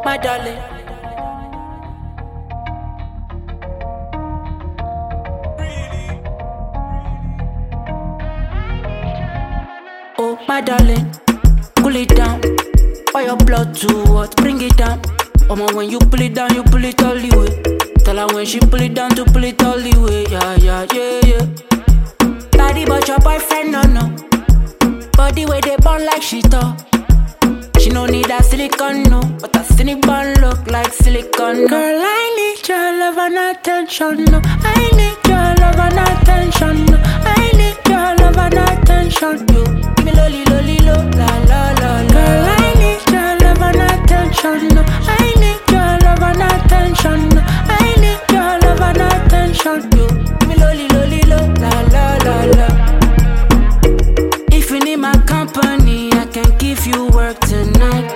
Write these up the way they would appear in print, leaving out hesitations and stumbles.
my darling. Oh, my darling, cool it down. Why your blood to what? Bring it down. When you pull it down, you pull it all the way. Tell her when she pull it down to pull it all the way. Yeah, yeah, yeah, yeah. Daddy, but your boyfriend, no. Body where they burn like she thought. She no need that silicone, no. But that silicone look like silicone, no. Girl, I need your love and attention, no. I need your love and attention, no. I need your love and attention, you. Give me lolly, lolly, lo, la, la, la, la. Girl, I need your love and attention, no. I need your love and attention, no. I need your love and attention, you. Give me lolly, lolly, lo, la, la, la, la. If you need my company, I can give you work tonight.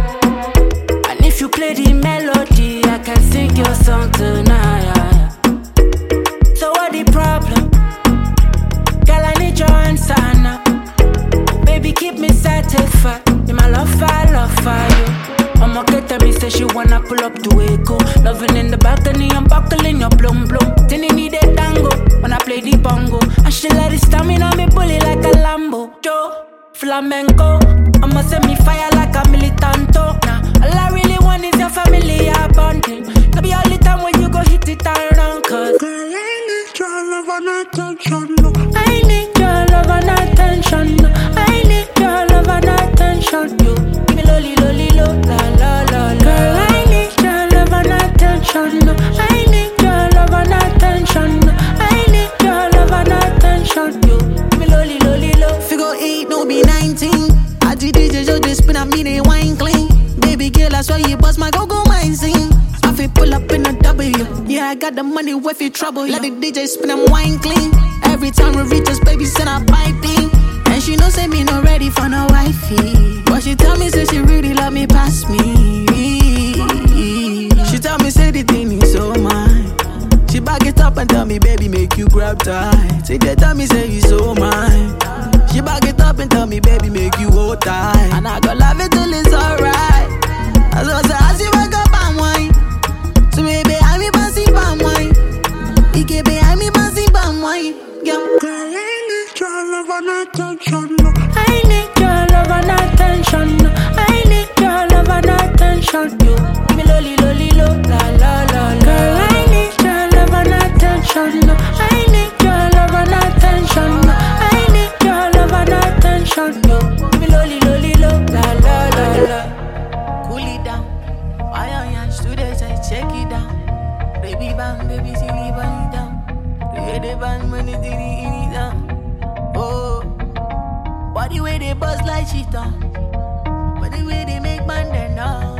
And if you play the melody, I can sing your song tonight. So what the problem? Girl, I need your answer now. Baby, keep me satisfied. In my love for you. I'ma get her, me say she wanna pull up to Echo. Loving in the balcony, I'm buckling your blum blum. Then you need a tango when I play the bongo. And she let it stamina me bully like a Lambo. Joe, flamenco, I'ma send me fire like a militanto. Nah, all I really want is your family bonding. No be all the time when you go hit it around. Cause girl, I need your love and attention, no. I need your love and attention, no. I need your love and attention, you. Give me lolly, lolly, lo, la, la, la, la. Girl, I need your love and attention, no. I need your love and attention, no. I need your love and attention, you. Give me lolly, lolly, lo. Figure 8, no be 19. I did DJ, just this spin, I mean they wine clean. Baby girl, I saw you bust my go-go mind sing. I feel pull up in a W. Yeah, I got the money with you trouble. Let the DJ spin, I'm wine clean. Every time we reach us, baby, send her piping. And she know say me not ready for no wifey. But she tell me say she really love me past me. She tell me say the thing is so mine. She back it up and tell me, baby, make you grab tight. Say they tell me say you so mine. She back it up and tell me, baby, make you hold tight. And I go love it till it's alright. As I say, as you back up and wine. So baby, I me passing palm wine. You can behind me passing palm wine. Yeah. Girl, I need your love and attention, no. I need your love and attention, no. I need your love and attention, you. Give me lolly, lolly, lo, la, la, la, la. Girl, I need your love and attention, no. I need your love and attention, no. I need your love and attention, you. Give me lolly, lolly, lo, la, la, la, la. Cool it down. Why on your students, I check it down. Baby bang, baby silly bunny down. Create the band when it in it down. Oh, body way they buzz like shit on. Body way they make man then now.